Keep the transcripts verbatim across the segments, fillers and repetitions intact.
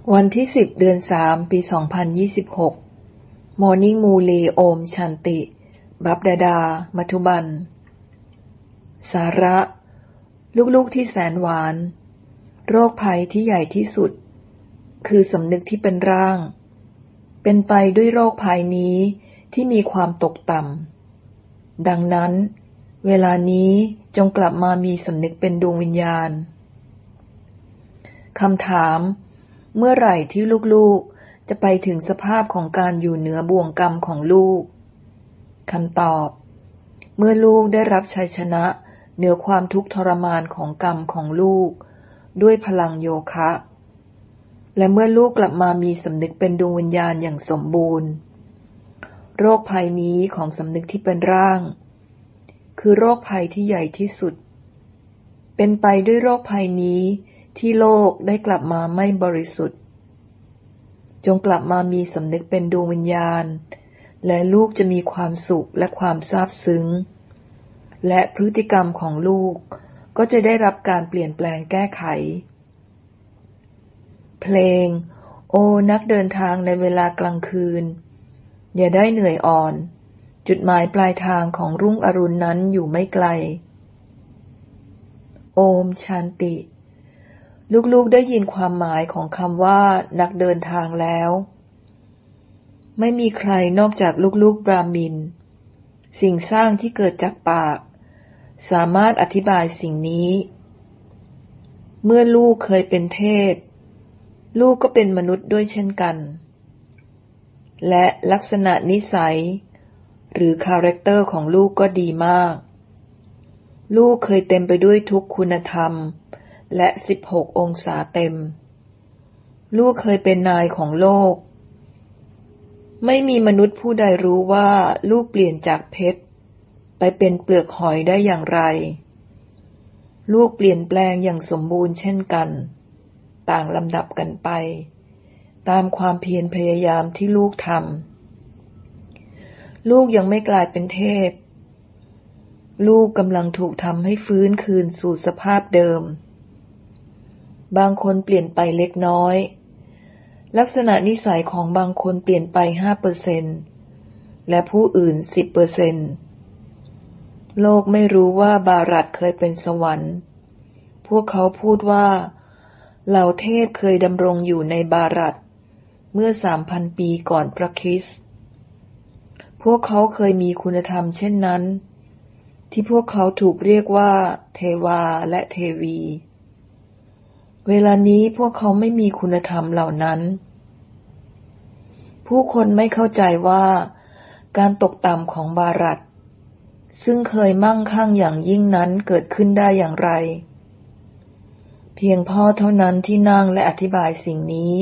วันที่สิบเดือนสามปีสองพันยี่สิบหก Morning Muli Om Shanti บัพดาดา มัทุบัน สาระ ลูกๆที่แสนหวานโรคภัยที่ใหญ่ที่สุดคือสำนึกที่เป็นร่างเป็นไปด้วยโรคภัยนี้ที่มีความตกต่ำดังนั้นเวลานี้จงกลับมามีสำนึกเป็นดวงวิญญาณคำถามเมื่อไหร่ที่ลูกๆจะไปถึงสภาพของการอยู่เหนือบ่วงกรรมของลูกคำตอบเมื่อลูกได้รับชัยชนะเหนือความทุกข์ทรมานของกรรมของลูกด้วยพลังโยคะและเมื่อลูกกลับมามีสำนึกเป็นดวงวิญญาณอย่างสมบูรณ์โรคภัยนี้ของสำนึกที่เป็นร่างคือโรคภัยที่ใหญ่ที่สุดเป็นไปด้วยโรคภัยนี้ที่โลกได้กลับมาไม่บริสุทธิ์จงกลับมามีสำนึกเป็นดวงวิญญาณและลูกจะมีความสุขและความซาบซึ้งและพฤติกรรมของลูกก็จะได้รับการเปลี่ยนแปลงแก้ไขเพลงโอ้นักเดินทางในเวลากลางคืนอย่าได้เหนื่อยอ่อนจุดหมายปลายทางของรุ่งอรุณนั้นอยู่ไม่ไกลโอมชันติลูกๆได้ยินความหมายของคำว่านักเดินทางแล้วไม่มีใครนอกจากลูกๆบราหมินสิ่งสร้างที่เกิดจากปากสามารถอธิบายสิ่งนี้เมื่อลูกเคยเป็นเทพลูกก็เป็นมนุษย์ด้วยเช่นกันและลักษณะนิสัยหรือคาแรคเตอร์ของลูกก็ดีมากลูกเคยเต็มไปด้วยทุกคุณธรรมและสิบหกองศาเต็มลูกเคยเป็นนายของโลกไม่มีมนุษย์ผู้ใดรู้ว่าลูกเปลี่ยนจากเพชรไปเป็นเปลือกหอยได้อย่างไรลูกเปลี่ยนแปลงอย่างสมบูรณ์เช่นกันต่างลำดับกันไปตามความเพียรพยายามที่ลูกทำลูกยังไม่กลายเป็นเทพลูกกำลังถูกทำให้ฟื้นคืนสู่สภาพเดิมบางคนเปลี่ยนไปเล็กน้อยลักษณะนิสัยของบางคนเปลี่ยนไป ห้าเปอร์เซ็นต์ และผู้อื่น สิบเปอร์เซ็นต์ โลกไม่รู้ว่าบารัตเคยเป็นสวรรค์พวกเขาพูดว่าเหล่าเทพเคยดำรงอยู่ในบารัตเมื่อ สามพัน ปีก่อนพระคริสต์พวกเขาเคยมีคุณธรรมเช่นนั้นที่พวกเขาถูกเรียกว่าเทวาและเทวีเวลานี้พวกเขาไม่มีคุณธรรมเหล่านั้นผู้คนไม่เข้าใจว่าการตกต่ำของบารัตซึ่งเคยมั่งคั่งอย่างยิ่งนั้นเกิดขึ้นได้อย่างไรเพียงพ่อเท่านั้นที่นั่งและอธิบายสิ่งนี้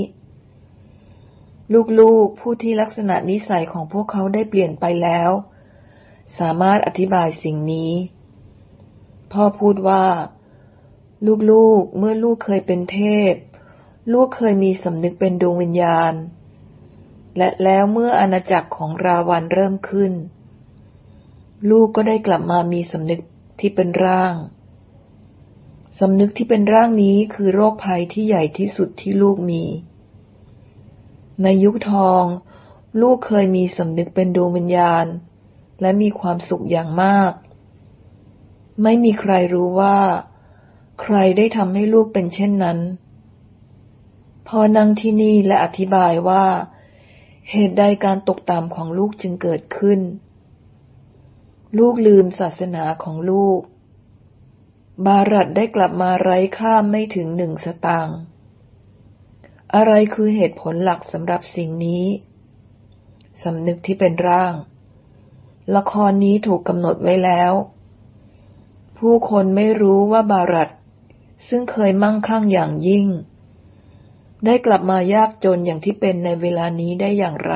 ลูกๆผู้ที่ลักษณะนิสัยของพวกเขาได้เปลี่ยนไปแล้วสามารถอธิบายสิ่งนี้พ่อพูดว่าลูกๆเมื่อลูกเคยเป็นเทพลูกเคยมีสำนึกเป็นดวงวิญญาณและแล้วเมื่ออาณาจักรของราวัณเริ่มขึ้นลูกก็ได้กลับมามีสำนึกที่เป็นร่างสำนึกที่เป็นร่างนี้คือโรคภัยที่ใหญ่ที่สุดที่ลูกมีในยุคทองลูกเคยมีสำนึกเป็นดวงวิญญาณและมีความสุขอย่างมากไม่มีใครรู้ว่าใครได้ทำให้ลูกเป็นเช่นนั้นพ่อนั่งที่นี่และอธิบายว่าเหตุใดการตกต่ำของลูกจึงเกิดขึ้นลูกลืมศาสนาของลูกบารัตได้กลับมาไร้ค่าไม่ถึงหนึ่งสตางค์อะไรคือเหตุผลหลักสำหรับสิ่งนี้สำนึกที่เป็นร่างละครนี้ถูกกำหนดไว้แล้วผู้คนไม่รู้ว่าบารัตซึ่งเคยมั่งคั่งอย่างยิ่งได้กลับมายากจนอย่างที่เป็นในเวลานี้ได้อย่างไร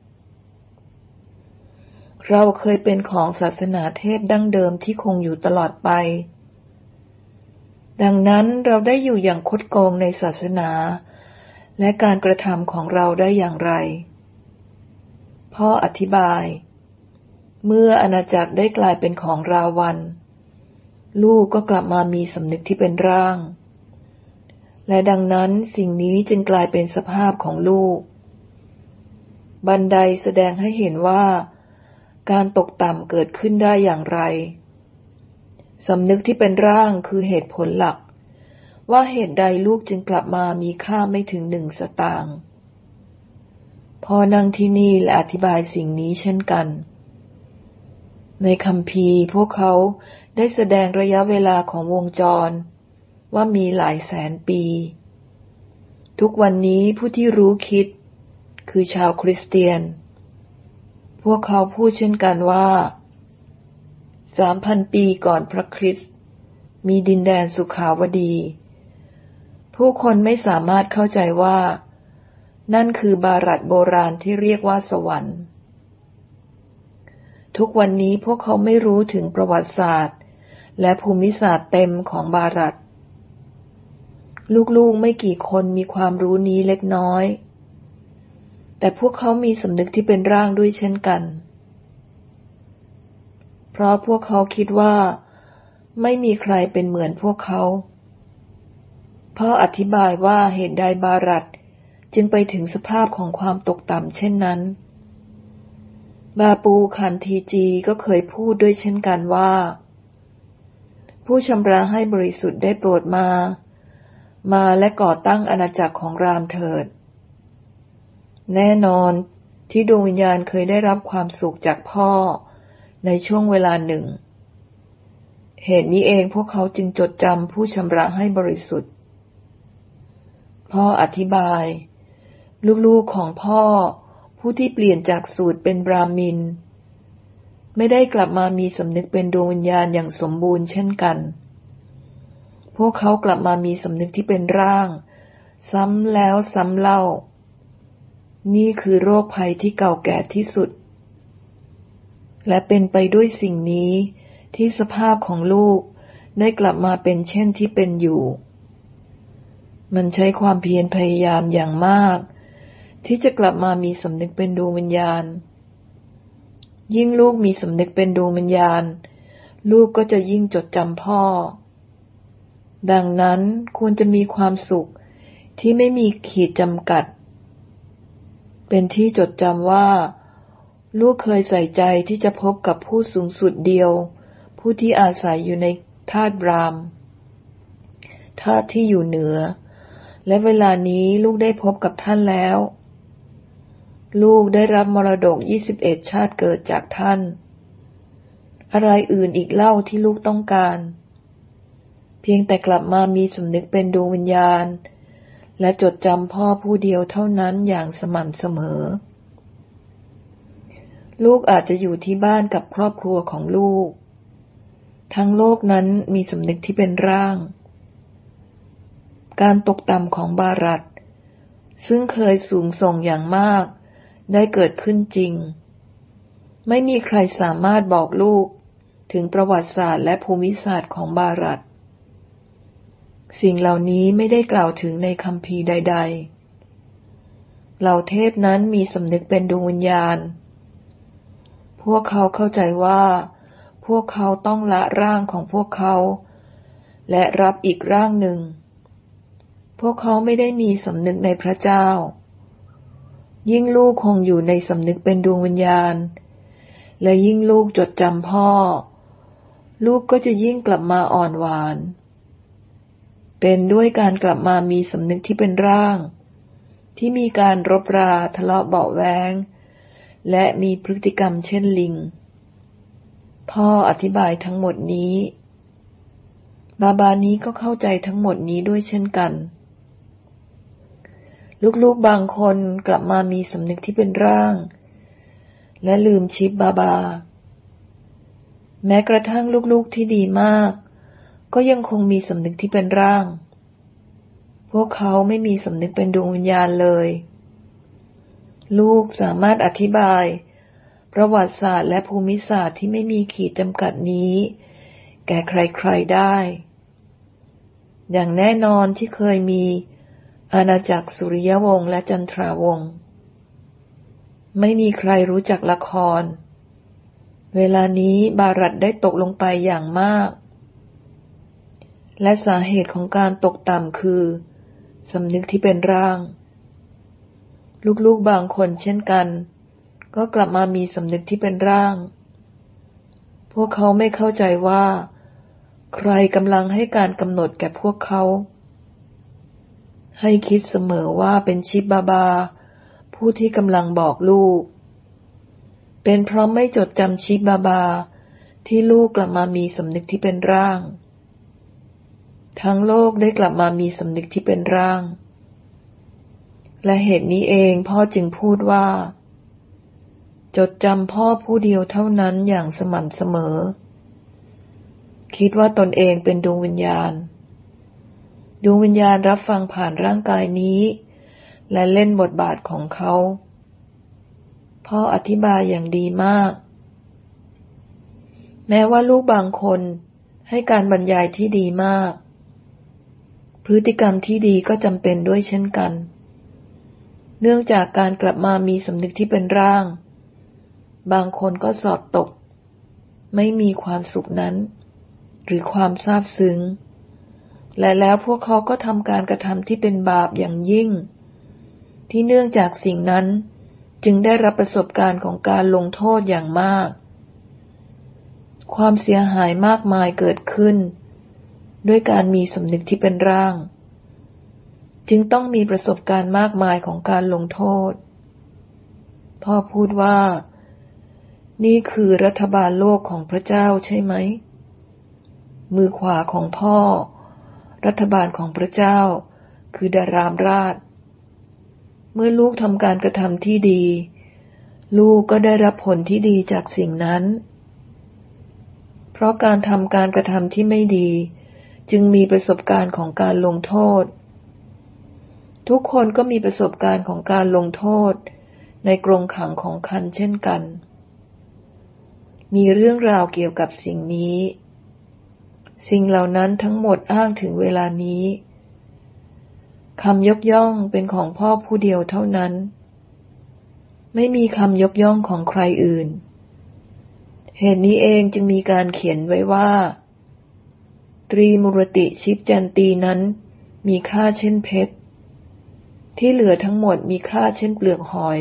เราเคยเป็นของศาสนาเทพดั้งเดิมที่คงอยู่ตลอดไปดังนั้นเราได้อยู่อย่างคดโกงในศาสนาและการกระทำของเราได้อย่างไรพ่ออธิบายเมื่ออาณาจักรได้กลายเป็นของราวัณลูกก็กลับมามีสำนึกที่เป็นร่างและดังนั้นสิ่งนี้จึงกลายเป็นสภาพของลูกบันไดแสดงให้เห็นว่าการตกต่ำเกิดขึ้นได้อย่างไรสำนึกที่เป็นร่างคือเหตุผลหลักว่าเหตุใดลูกจึงกลับมามีค่าไม่ถึงหนึ่งสตางค์พ่อนั่งที่นี่และอธิบายสิ่งนี้เช่นกันในคัมภีร์พวกเขาได้แสดงระยะเวลาของวงจรว่ามีหลายแสนปีทุกวันนี้ผู้ที่รู้คิดคือชาวคริสเตียนพวกเขาพูดเช่นกันว่าสามพันปีก่อนพระคริสต์มีดินแดนสุขาวดีผู้คนไม่สามารถเข้าใจว่านั่นคือบารัตโบราณที่เรียกว่าสวรรค์ทุกวันนี้พวกเขาไม่รู้ถึงประวัติศาสตร์และภูมิศาสตร์เต็มของบารัตลูกๆไม่กี่คนมีความรู้นี้เล็กน้อยแต่พวกเขามีสำนึกที่เป็นร่างด้วยเช่นกันเพราะพวกเขาคิดว่าไม่มีใครเป็นเหมือนพวกเขาพ่ออธิบายว่าเหตุใดบารัตจึงไปถึงสภาพของความตกต่ำเช่นนั้นบาปูคันทีจีก็เคยพูดด้วยเช่นกันว่าผู้ชำระให้บริสุทธิ์ได้โปรดมามาและก่อตั้งอาณาจักรของรามเถิดแน่นอนที่ดวงวิญญาณเคยได้รับความสุขจากพ่อในช่วงเวลาหนึ่งเหตุนี้เองพวกเขาจึงจดจำผู้ชำระให้บริสุทธิ์พ่ออธิบายลูกๆของพ่อผู้ที่เปลี่ยนจากสูตรเป็นบราหมินไม่ได้กลับมามีสำนึกเป็นดวงวิญญาณอย่างสมบูรณ์เช่นกันพวกเขากลับมามีสำนึกที่เป็นร่างซ้ำแล้วซ้ำเล่านี่คือโรคภัยที่เก่าแก่ที่สุดและเป็นไปด้วยสิ่งนี้ที่สภาพของลูกได้กลับมาเป็นเช่นที่เป็นอยู่มันใช้ความเพียรพยายามอย่างมากที่จะกลับมามีสำนึกเป็นดวงวิญญาณยิ่งลูกมีสำนึกเป็นดวงวิญญาณลูกก็จะยิ่งจดจำพ่อดังนั้นควรจะมีความสุขที่ไม่มีขีดจำกัดเป็นที่จดจำว่าลูกเคยใส่ใจที่จะพบกับผู้สูงสุดเดียวผู้ที่อาศัยอยู่ในธาตุบรามธาตุที่อยู่เหนือและเวลานี้ลูกได้พบกับท่านแล้วลูกได้รับมรดกยี่สิบเอ็ดชาติเกิดจากท่านอะไรอื่นอีกเล่าที่ลูกต้องการเพียงแต่กลับมามีสำนึกเป็นดวงวิญญาณและจดจำพ่อผู้เดียวเท่านั้นอย่างสม่ำเสมอลูกอาจจะอยู่ที่บ้านกับครอบครัวของลูกทั้งโลกนั้นมีสำนึกที่เป็นร่างการตกต่ำของบารัตซึ่งเคยสูงส่งอย่างมากได้เกิดขึ้นจริงไม่มีใครสามารถบอกลูกถึงประวัติศาสตร์และภูมิศาสตร์ของบารัตสิ่งเหล่านี้ไม่ได้กล่าวถึงในคัมภีร์ใดๆเหล่าเทพนั้นมีสำนึกเป็นดวงวิญญาณพวกเขาเข้าใจว่าพวกเขาต้องละร่างของพวกเขาและรับอีกร่างหนึ่งพวกเขาไม่ได้มีสำนึกในพระเจ้ายิ่งลูกคงอยู่ในสำนึกเป็นดวงวิญญาณและยิ่งลูกจดจำพ่อลูกก็จะยิ่งกลับมาอ่อนหวานเป็นด้วยการกลับมามีสำนึกที่เป็นร่างที่มีการรบราทะเลาะเบาะแว้งและมีพฤติกรรมเช่นลิงพ่ออธิบายทั้งหมดนี้บาบานี้ก็เข้าใจทั้งหมดนี้ด้วยเช่นกันลูกๆบางคนกลับมามีสำนึกที่เป็นร่างและลืมชิปบาบาแม้กระทั่งลูกๆที่ดีมากก็ยังคงมีสำนึกที่เป็นร่างพวกเขาไม่มีสำนึกเป็นดวงวิญญาณเลยลูกสามารถอธิบายประวัติศาสตร์และภูมิศาสตร์ที่ไม่มีขีดจำกัดนี้แก่ใครๆได้อย่างแน่นอนที่เคยมีอาณาจักรสุริยวงศ์และจันทราวงศ์ไม่มีใครรู้จักละครเวลานี้บารัตได้ตกลงไปอย่างมากและสาเหตุของการตกต่ำคือสำนึกที่เป็นร่างลูกๆบางคนเช่นกันก็กลับมามีสำนึกที่เป็นร่างพวกเขาไม่เข้าใจว่าใครกำลังให้การกำหนดแก่พวกเขาให้คิดเสมอว่าเป็นชิบาบาผู้ที่กำลังบอกลูกเป็นเพราะไม่จดจำชิบาบาที่ลูกกลับมามีสำนึกที่เป็นร่างทั้งโลกได้กลับมามีสำนึกที่เป็นร่างและเหตุนี้เองพ่อจึงพูดว่าจดจำพ่อผู้เดียวเท่านั้นอย่างสม่ำเสมอคิดว่าตนเองเป็นดวงวิญญาณดวงวิญญาณรับฟังผ่านร่างกายนี้และเล่นบทบาทของเขาพ่ออธิบายอย่างดีมากแม้ว่าลูกบางคนให้การบรรยายที่ดีมากพฤติกรรมที่ดีก็จำเป็นด้วยเช่นกันเนื่องจากการกลับมามีสำนึกที่เป็นร่างบางคนก็สอบตกไม่มีความสุขนั้นหรือความซาบซึ้งและแล้วพวกเขาก็ทำการกระทำที่เป็นบาปอย่างยิ่งที่เนื่องจากสิ่งนั้นจึงได้รับประสบการณ์ของการลงโทษอย่างมากความเสียหายมากมายเกิดขึ้นด้วยการมีสำนึกที่เป็นร่างจึงต้องมีประสบการณ์มากมายของการลงโทษพ่อพูดว่านี่คือรัฐบาลโลกของพระเจ้าใช่ไหมมือขวาของพ่อรัฐบาลของพระเจ้าคือดารามราชเมื่อลูกทำการกระทำที่ดีลูกก็ได้รับผลที่ดีจากสิ่งนั้นเพราะการทำการกระทำที่ไม่ดีจึงมีประสบการณ์ของการลงโทษทุกคนก็มีประสบการณ์ของการลงโทษในกรงขังของคันเช่นกันมีเรื่องราวเกี่ยวกับสิ่งนี้สิ่งเหล่านั้นทั้งหมดอ้างถึงเวลานี้คำยกย่องเป็นของพ่อผู้เดียวเท่านั้นไม่มีคำยกย่องของใครอื่นเหตุนี้เองจึงมีการเขียนไว้ว่าตรีมุรติชิปจันตีนั้นมีค่าเช่นเพชรที่เหลือทั้งหมดมีค่าเช่นเปลือกหอย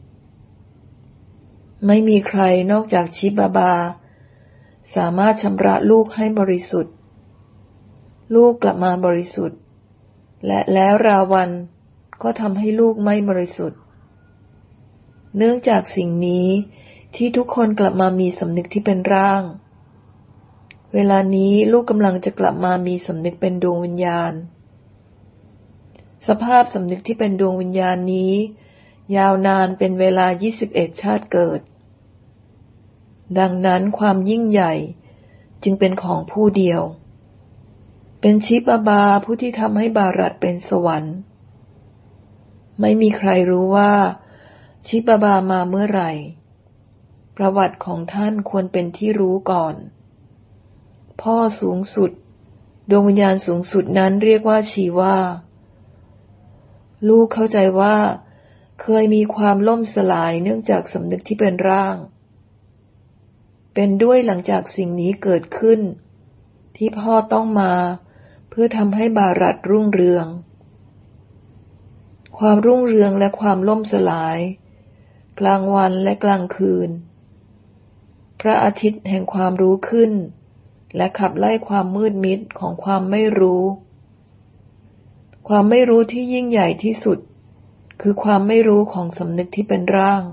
ไม่มีใครนอกจากชิบาบาสามารถชำระลูกให้บริสุทธิ์ลูกกลับมาบริสุทธิ์และแล้วราวันก็ทำให้ลูกไม่บริสุทธิ์เนื่องจากสิ่งนี้ที่ทุกคนกลับมามีสำนึกที่เป็นร่างเวลานี้ลูกกำลังจะกลับมามีสำนึกเป็นดวงวิญญาณสภาพสำนึกที่เป็นดวงวิญญาณนี้ยาวนานเป็นเวลายี่สิบเอ็ดชาติเกิดดังนั้นความยิ่งใหญ่จึงเป็นของผู้เดียวเป็นชิบาบาผู้ที่ทำให้บารัตเป็นสวรรค์ไม่มีใครรู้ว่าชิบาบามาเมื่อไหร่ประวัติของท่านควรเป็นที่รู้ก่อนพ่อสูงสุดดวงวิญญาณสูงสุดนั้นเรียกว่าชีวาลูกเข้าใจว่าเคยมีความล่มสลายเนื่องจากสำนึกที่เป็นร่างเป็นด้วยหลังจากสิ่งนี้เกิดขึ้นที่พ่อต้องมาเพื่อทำให้บารัตรุ่งเรืองความรุ่งเรืองและความล่มสลายกลางวันและกลางคืนพระอาทิตย์แห่งความรู้ขึ้นและขับไล่ความมืดมิดของความไม่รู้ความไม่รู้ที่ยิ่งใหญ่ที่สุดคือความไม่รู้ของสำนึกที่เป็นร่าง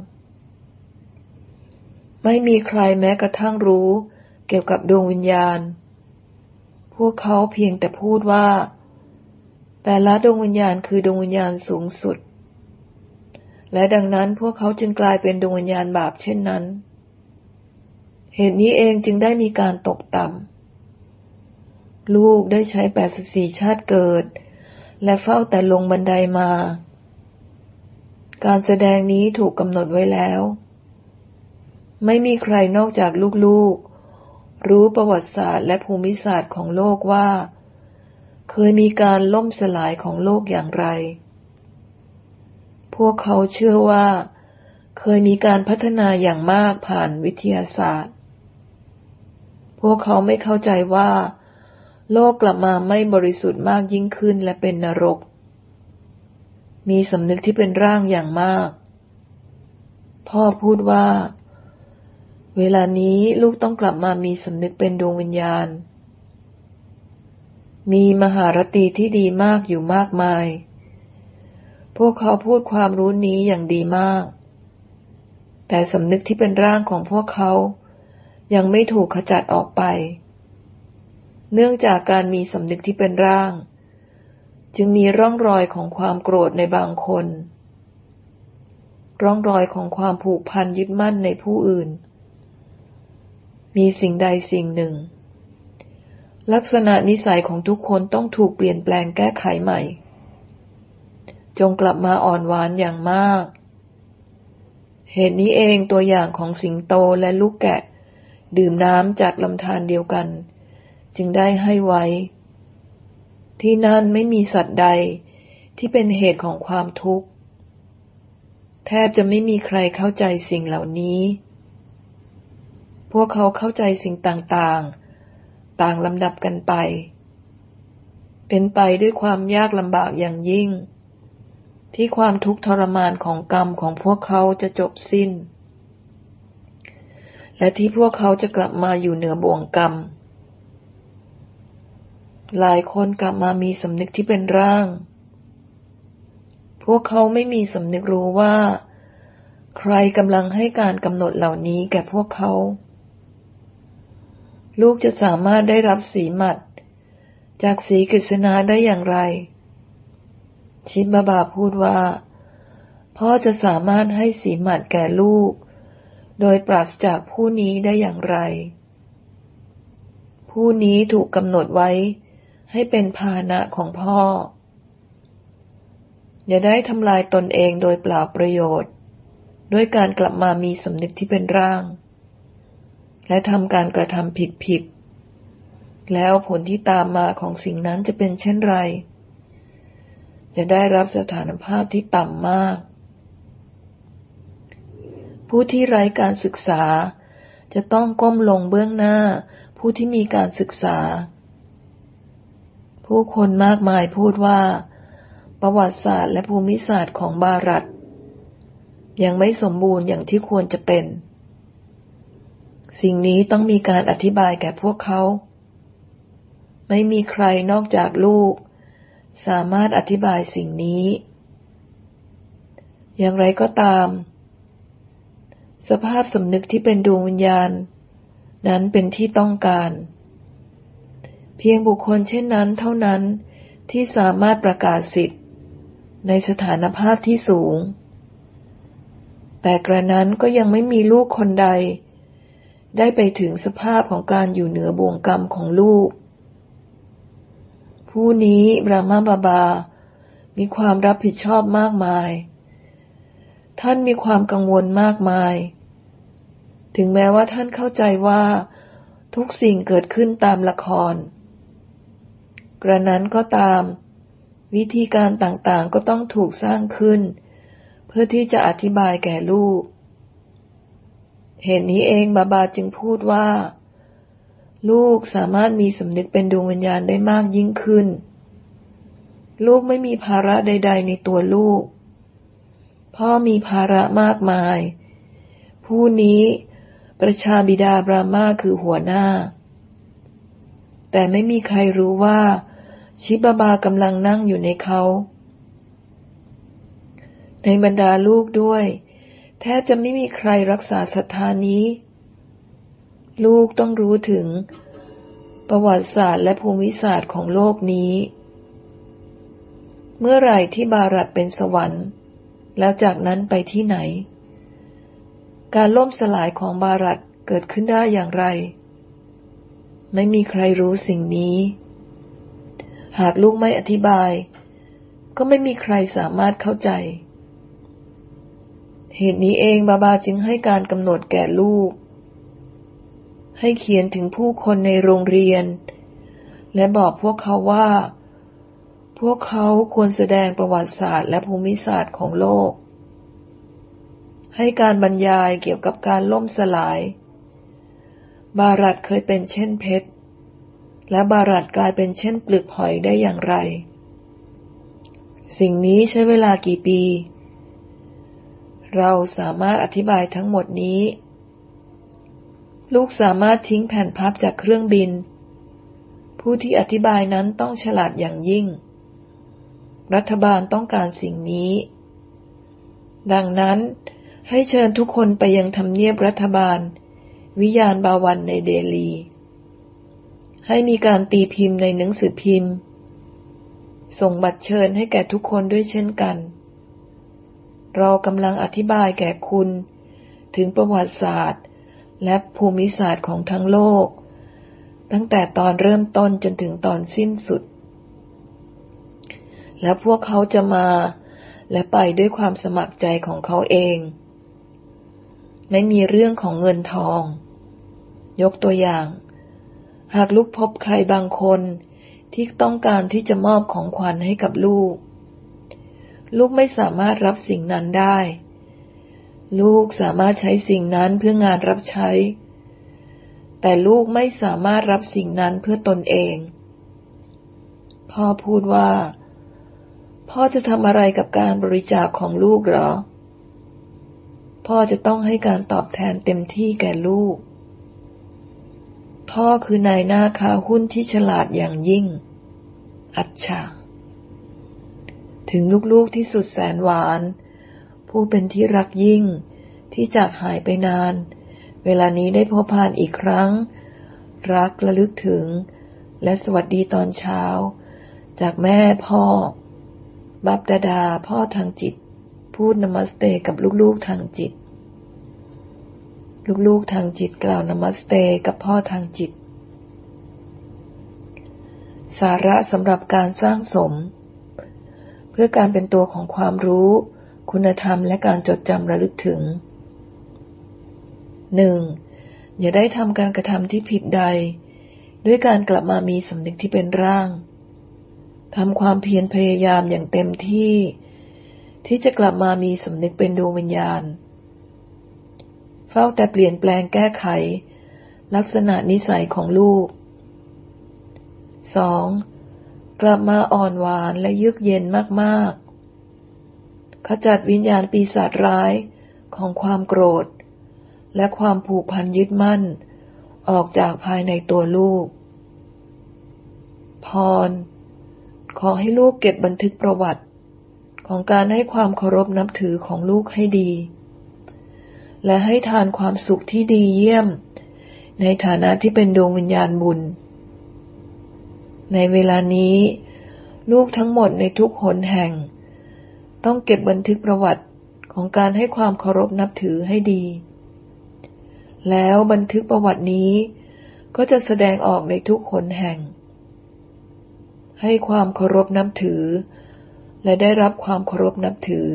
ไม่มีใครแม้กระทั่งรู้เกี่ยวกับดวงวิญญาณพวกเขาเพียงแต่พูดว่าแต่ละดวงวิญญาณคือดวงวิญญาณสูงสุดและดังนั้นพวกเขาจึงกลายเป็นดวงวิญญาณบาปเช่นนั้นเหตุนี้เองจึงได้มีการตกต่ำลูกได้ใช้แปดสิบสี่ชาติเกิดและเฝ้าแต่ลงบันไดมาการแสดงนี้ถูกกำหนดไว้แล้วไม่มีใครนอกจากลูกๆรู้ประวัติศาสตร์และภูมิศาสตร์ของโลกว่าเคยมีการล่มสลายของโลกอย่างไรพวกเขาเชื่อว่าเคยมีการพัฒนาอย่างมากผ่านวิทยาศาสตร์พวกเขาไม่เข้าใจว่าโลกกลับมาไม่บริสุทธิ์มากยิ่งขึ้นและเป็นนรกมีสำนึกที่เป็นร่างอย่างมากพ่อพูดว่าเวลานี้ลูกต้องกลับมามีสำนึกเป็นดวงวิญญาณมีมหารตีที่ดีมากอยู่มากมายพวกเขาพูดความรู้นี้อย่างดีมากแต่สำนึกที่เป็นร่างของพวกเขายังไม่ถูกขจัดออกไปเนื่องจากการมีสำนึกที่เป็นร่างจึงมีร่องรอยของความโกรธในบางคนร่องรอยของความผูกพันยึดมั่นในผู้อื่นมีสิ่งใดสิ่งหนึ่งลักษณะนิสัยของทุกคนต้องถูกเปลี่ยนแปลงแก้ไขใหม่จงกลับมาอ่อนหวานอย่างมากเหตุนี้เองตัวอย่างของสิงโตและลูกแกะดื่มน้ำจากลำธารเดียวกันจึงได้ให้ไว้ที่นั่นไม่มีสัตว์ใดที่เป็นเหตุของความทุกข์แทบจะไม่มีใครเข้าใจสิ่งเหล่านี้พวกเขาเข้าใจสิ่งต่างๆต่างลำดับกันไปเป็นไปด้วยความยากลำบากอย่างยิ่งที่ความทุกข์ทรมานของกรรมของพวกเขาจะจบสิ้นและที่พวกเขาจะกลับมาอยู่เหนือบ่วงกรรมหลายคนกลับมามีสำนึกที่เป็นร่างพวกเขาไม่มีสำนึกรู้ว่าใครกำลังให้การกำหนดเหล่านี้แก่พวกเขาลูกจะสามารถได้รับสีหมัดจากสีกฤษณาได้อย่างไรชิดบาบาพูดว่าพ่อจะสามารถให้สีหมัดแก่ลูกโดยปราศจากผู้นี้ได้อย่างไรผู้นี้ถูกกำหนดไว้ให้เป็นพาหนะของพ่ออย่าได้ทำลายตนเองโดยเปล่าประโยชน์ด้วยการกลับมามีสำนึกที่เป็นร่างและทำการกระทำผิดๆแล้วผลที่ตามมาของสิ่งนั้นจะเป็นเช่นไรจะได้รับสถานภาพที่ต่ำมากผู้ที่ไร้การศึกษาจะต้องก้มลงเบื้องหน้าผู้ที่มีการศึกษาผู้คนมากมายพูดว่าประวัติศาสตร์และภูมิศาสตร์ของบารัตยังไม่สมบูรณ์อย่างที่ควรจะเป็นสิ่งนี้ต้องมีการอธิบายแก่พวกเขาไม่มีใครนอกจากลูกสามารถอธิบายสิ่งนี้อย่างไรก็ตามสภาพสำนึกที่เป็นดวงวิญญาณนั้นเป็นที่ต้องการเพียงบุคคลเช่นนั้นเท่านั้นที่สามารถประกาศสิทธิ์ในสถานภาพที่สูงแต่กระนั้นก็ยังไม่มีลูกคนใดได้ไปถึงสภาพของการอยู่เหนือบ่วงกรรมของลูกผู้นี้บรามาบาบามีความรับผิดชอบมากมายท่านมีความกังวลมากมายถึงแม้ว่าท่านเข้าใจว่าทุกสิ่งเกิดขึ้นตามละครกระนั้นก็ตามวิธีการต่างๆก็ต้องถูกสร้างขึ้นเพื่อที่จะอธิบายแก่ลูกเหตุนี้เองบาบาจึงพูดว่าลูกสามารถมีสำนึกเป็นดวงวิญญาณได้มากยิ่งขึ้นลูกไม่มีภาระใดๆในตัวลูกพ่อมีภาระมากมายผู้นี้ประชาบิดาบรามาคือหัวหน้าแต่ไม่มีใครรู้ว่าชิบาบากำลังนั่งอยู่ในเขาในบรรดาลูกด้วยแทบจะไม่มีใครรักษาศรัทธานี้ลูกต้องรู้ถึงประวัติศาสตร์และภูมิศาสตร์ของโลกนี้เมื่อไหร่ที่บารัตเป็นสวรรค์แล้วจากนั้นไปที่ไหนการล่มสลายของบารัตเกิดขึ้นได้อย่างไรไม่มีใครรู้สิ่งนี้หากลูกไม่อธิบายก็ไม่มีใครสามารถเข้าใจเหตุนี้เองบาบาจึงให้การกำหนดแก่ลูกให้เขียนถึงผู้คนในโรงเรียนและบอกพวกเขาว่าพวกเขาควรแสดงประวัติศาสตร์และภูมิศาสตร์ของโลกให้การบรรยายเกี่ยวกับการล่มสลายบารัตเคยเป็นเช่นเพชรและบารัตกลายเป็นเช่นเปลือกหอยได้อย่างไรสิ่งนี้ใช้เวลากี่ปีเราสามารถอธิบายทั้งหมดนี้ลูกสามารถทิ้งแผ่นพับจากเครื่องบินผู้ที่อธิบายนั้นต้องฉลาดอย่างยิ่งรัฐบาลต้องการสิ่งนี้ดังนั้นให้เชิญทุกคนไปยังทำเนียบรัฐบาลวิญญาณบาวันในเดลีให้มีการตีพิมพ์ในหนังสือพิมพ์ส่งบัตรเชิญให้แก่ทุกคนด้วยเช่นกันเรากำลังอธิบายแก่คุณถึงประวัติศาสตร์และภูมิศาสตร์ของทั้งโลกตั้งแต่ตอนเริ่มต้นจนถึงตอนสิ้นสุดและพวกเขาจะมาและไปด้วยความสมัครใจของเขาเองไม่มีเรื่องของเงินทองยกตัวอย่างหากลูกพบใครบางคนที่ต้องการที่จะมอบของขวัญให้กับลูกลูกไม่สามารถรับสิ่งนั้นได้ลูกสามารถใช้สิ่งนั้นเพื่องานรับใช้แต่ลูกไม่สามารถรับสิ่งนั้นเพื่อตนเองพ่อพูดว่าพ่อจะทำอะไรกับการบริจาคของลูกเหรอพ่อจะต้องให้การตอบแทนเต็มที่แก่ลูกพ่อคือนายหน้าค้าหุ้นที่ฉลาดอย่างยิ่งอัจฉาถึงลูกๆที่สุดแสนหวานผู้เป็นที่รักยิ่งที่จากหายไปนานเวลานี้ได้พบผ่านอีกครั้งรักระลึกถึงและสวัสดีตอนเช้าจากแม่พ่อบัพดาดาพ่อทางจิตพูดนมัสเตกับลูกๆทางจิตลูกๆทางจิตกล่าวนมัสเตกับพ่อทางจิตสาระสำหรับการสร้างสมเพื่อการเป็นตัวของความรู้คุณธรรมและการจดจำระลึกถึง หนึ่ง. อย่าได้ทำการกระทำที่ผิดใดด้วยการกลับมามีสำนึกที่เป็นร่างทำความเพียรพยายามอย่างเต็มที่ที่จะกลับมามีสำนึกเป็นดวงวิญญาณเฝ้าแต่เปลี่ยนแปลงแก้ไขลักษณะนิสัยของลูก สอง. กลับมาอ่อนหวานและเยือกเย็นมากๆขจัดวิญญาณปีศาจร้ายของความโกรธและความผูกพันยึดมั่นออกจากภายในตัวลูกพรขอให้ลูกเก็บบันทึกประวัติของการให้ความเคารพนับถือของลูกให้ดีและให้ทานความสุขที่ดีเยี่ยมในฐานะที่เป็นดวงวิญญาณบุญในเวลานี้ลูกทั้งหมดในทุกหนแห่งต้องเก็บบันทึกประวัติของการให้ความเคารพนับถือให้ดีแล้วบันทึกประวัตินี้ก็จะแสดงออกในทุกหนแห่งให้ความเคารพนับถือและได้รับความเคารพนับถือ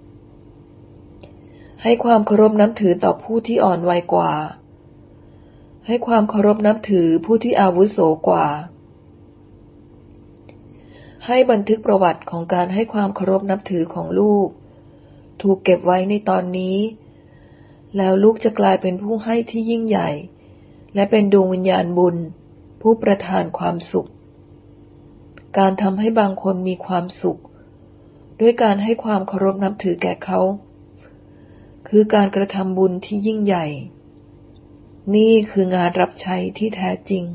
ให้ความเคารพนับถือต่อผู้ที่อ่อนวัยกว่าให้ความเคารพนับถือผู้ที่อาวุโสกว่าให้บันทึกประวัติของการให้ความเคารพนับถือของลูกถูกเก็บไว้ในตอนนี้แล้วลูกจะกลายเป็นผู้ให้ที่ยิ่งใหญ่และเป็นดวงวิญญาณบุญผู้ประทานความสุขการทำให้บางคนมีความสุขด้วยการให้ความเคารพนับถือแก่เขาคือการกระทำบุญที่ยิ่งใหญ่นี่คืองานรับใช้ที่แท้จริง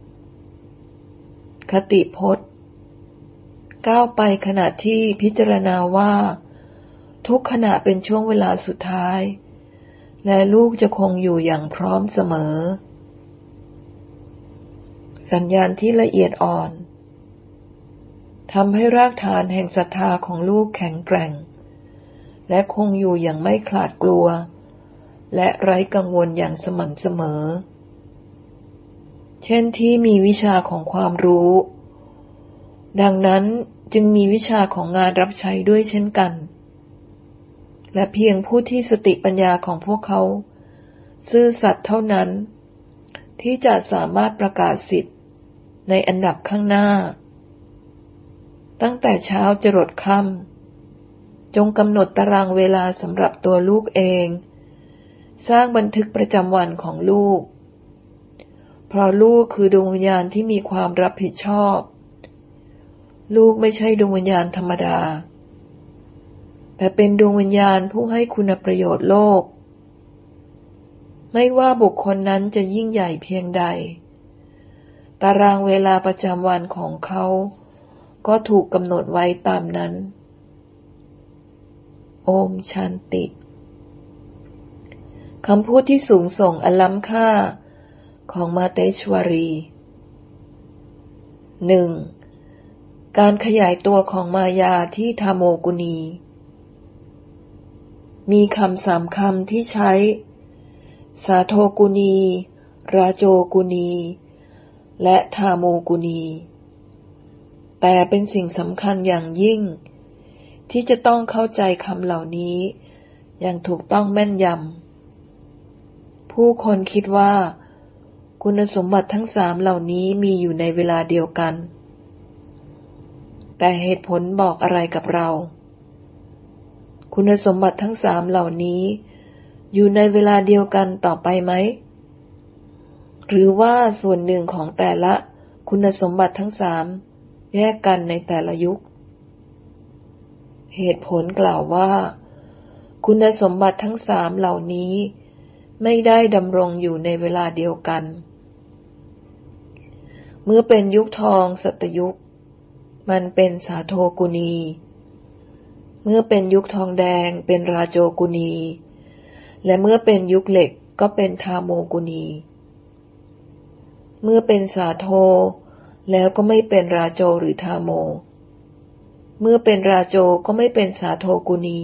คติพจน์ก้าวไปขณะที่พิจารณาว่าทุกขณะเป็นช่วงเวลาสุดท้ายและลูกจะคงอยู่อย่างพร้อมเสมอสัญญาณที่ละเอียดอ่อนทำให้รากฐานแห่งศรัทธาของลูกแข็งแกร่งและคงอยู่อย่างไม่ขลาดกลัวและไร้กังวลอย่างสม่ำเสมอเช่นที่มีวิชาของความรู้ดังนั้นจึงมีวิชาของงานรับใช้ด้วยเช่นกันและเพียงผู้ที่สติปัญญาของพวกเขาซื่อสัตย์เท่านั้นที่จะสามารถประกาศสิทธิ์ในอันดับข้างหน้าตั้งแต่เช้าจรดค่ำจงกำหนดตารางเวลาสำหรับตัวลูกเองสร้างบันทึกประจำวันของลูกเพราะลูกคือดวงวิญญาณที่มีความรับผิดชอบลูกไม่ใช่ดวงวิญญาณธรรมดาแต่เป็นดวงวิญญาณผู้ให้คุณประโยชน์โลกไม่ว่าบุคคลนั้นจะยิ่งใหญ่เพียงใดตารางเวลาประจำวันของเขาก็ถูกกำหนดไว้ตามนั้นโอมชันติคำพูดที่สูงส่งอันล้ำค่าของมาเตชวรี หนึ่ง. การขยายตัวของมายาที่ทาโมกุณีมีคำสามคำที่ใช้สาโทกุณีราโจกุณีและทาโมกุณีแต่เป็นสิ่งสำคัญอย่างยิ่งที่จะต้องเข้าใจคำเหล่านี้อย่างถูกต้องแม่นยำผู้คนคิดว่าคุณสมบัติทั้งสามเหล่านี้มีอยู่ในเวลาเดียวกันแต่เหตุผลบอกอะไรกับเราคุณสมบัติทั้งสามเหล่านี้อยู่ในเวลาเดียวกันต่อไปไหมหรือว่าส่วนหนึ่งของแต่ละคุณสมบัติทั้งสามแยกกันในแต่ละยุคเหตุผลกล่าวว่าคุณสมบัติทั้งสามเหล่านี้ไม่ได้ดำรงอยู่ในเวลาเดียวกันเมื่อเป็นยุคทองสัตยุคมันเป็นสาโทกุณีเมื่อเป็นยุคทองแดงเป็นราโจกุณีและเมื่อเป็นยุคเหล็กก็เป็นทาโมกุณีเมื่อเป็นสาโทแล้วก็ไม่เป็นราโจหรือทาโมเมื่อเป็นราโจก็ไม่เป็นสาโทกุณี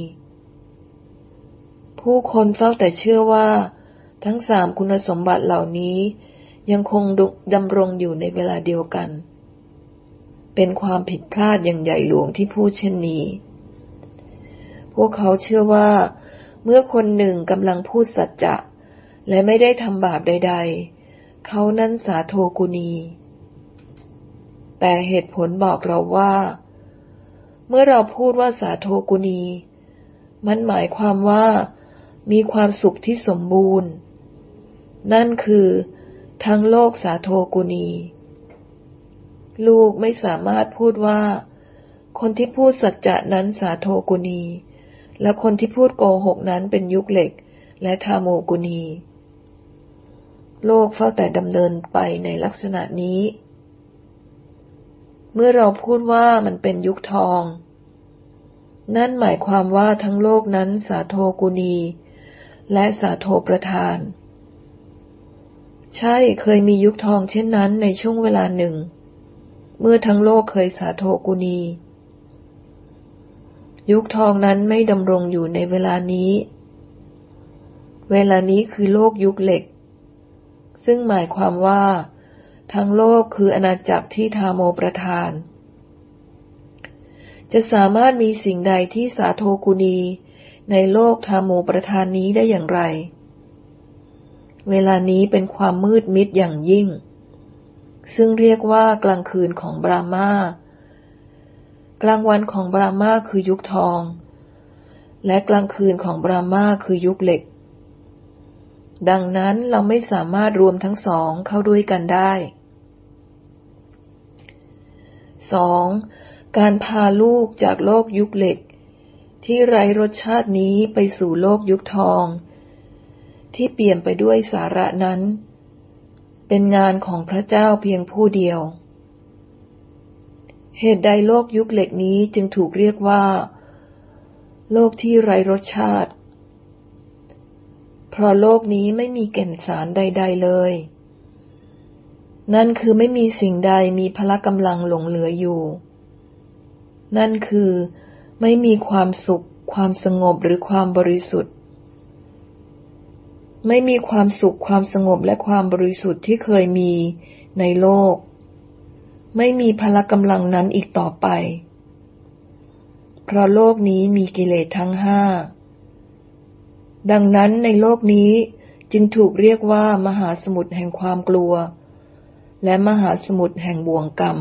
ผู้คนเฝ้าแต่เชื่อว่าทั้งสามคุณสมบัติเหล่านี้ยังคงดำรงอยู่ในเวลาเดียวกันเป็นความผิดพลาดอย่างใหญ่หลวงที่พูดเช่นนี้พวกเขาเชื่อว่าเมื่อคนหนึ่งกำลังพูดสัจจะและไม่ได้ทำบาปใดๆเขานั้นสาโทกุณีแต่เหตุผลบอกเราว่าเมื่อเราพูดว่าสาโทกุณีมันหมายความว่ามีความสุขที่สมบูรณ์นั่นคือทั้งโลกสาโทกุณีลูกไม่สามารถพูดว่าคนที่พูดสัจจะนั้นสาโทกุณีและคนที่พูดโกหกนั้นเป็นยุคเหล็กและทาโมกุณีโลกเฝ้าแต่ดำเนินไปในลักษณะนี้เมื่อเราพูดว่ามันเป็นยุคทองนั่นหมายความว่าทั้งโลกนั้นสาโทกุณีและสาโทประธานใช่เคยมียุคทองเช่นนั้นในช่วงเวลาหนึ่งเมื่อทั้งโลกเคยสาโทกุณียุคทองนั้นไม่ดำรงอยู่ในเวลานี้เวลานี้คือโลกยุคเหล็กซึ่งหมายความว่าทั้งโลกคืออาณาจักรที่ทาโมประธานจะสามารถมีสิ่งใดที่สาโทกุณีในโลกทาโมประธานนี้ได้อย่างไรเวลานี้เป็นความมืดมิดอย่างยิ่งซึ่งเรียกว่ากลางคืนของบราหมากลางวันของบราหมาคือยุคทองและกลางคืนของบราหมาคือยุคเหล็กดังนั้นเราไม่สามารถรวมทั้งสองเข้าด้วยกันได้ สอง. การพาลูกจากโลกยุคเหล็กที่ไร้รสชาตินี้ไปสู่โลกยุคทองที่เปี่ยมไปด้วยสาระนั้นเป็นงานของพระเจ้าเพียงผู้เดียวเหตุใดโลกยุคเหล็กนี้จึงถูกเรียกว่าโลกที่ไร้รสชาติเพราะโลกนี้ไม่มีแก่นสารใดๆเลยนั่นคือไม่มีสิ่งใดมีพละกำลังหลงเหลืออยู่นั่นคือไม่มีความสุขความสงบหรือความบริสุทธิ์ไม่มีความสุขความสงบและความบริสุทธิ์ที่เคยมีในโลกไม่มีพละกำลังนั้นอีกต่อไปเพราะโลกนี้มีกิเลสทั้งห้าดังนั้นในโลกนี้จึงถูกเรียกว่ามหาสมุทรแห่งความกลัวและมหาสมุทรแห่งบ่วงกรรม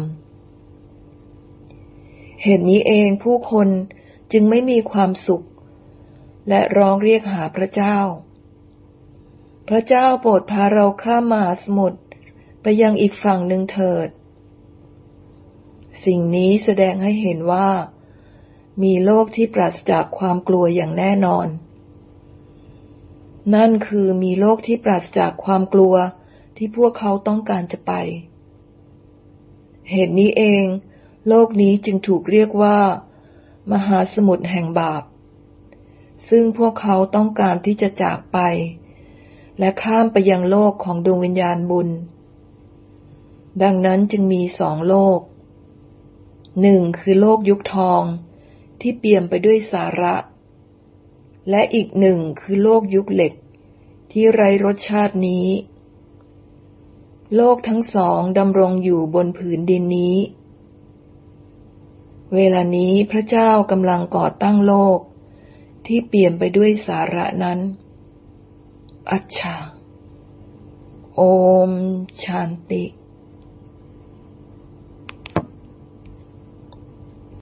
เหตุนี้เองผู้คนจึงไม่มีความสุขและร้องเรียกหาพระเจ้าพระเจ้าโปรดพาเราข้ามมหาสมุทรไปยังอีกฝั่งหนึ่งเถิดสิ่งนี้แสดงให้เห็นว่ามีโลกที่ปราศจากความกลัวอย่างแน่นอนนั่นคือมีโลกที่ปราศจากความกลัวที่พวกเขาต้องการจะไปเหตุนี้เองโลกนี้จึงถูกเรียกว่ามหาสมุทรแห่งบาปซึ่งพวกเขาต้องการที่จะจากไปและข้ามไปยังโลกของดวงวิญญาณบุญดังนั้นจึงมีสองโลกหนึ่งคือโลกยุคทองที่เปี่ยมไปด้วยสาระและอีกหนึ่งคือโลกยุคเหล็กที่ไร้รสชาตินี้โลกทั้งสองดำรงอยู่บนผืนดินนี้เวลานี้พระเจ้ากำลังก่อตั้งโลกที่เปี่ยมไปด้วยสาระนั้นอัจฉาโอมชานติ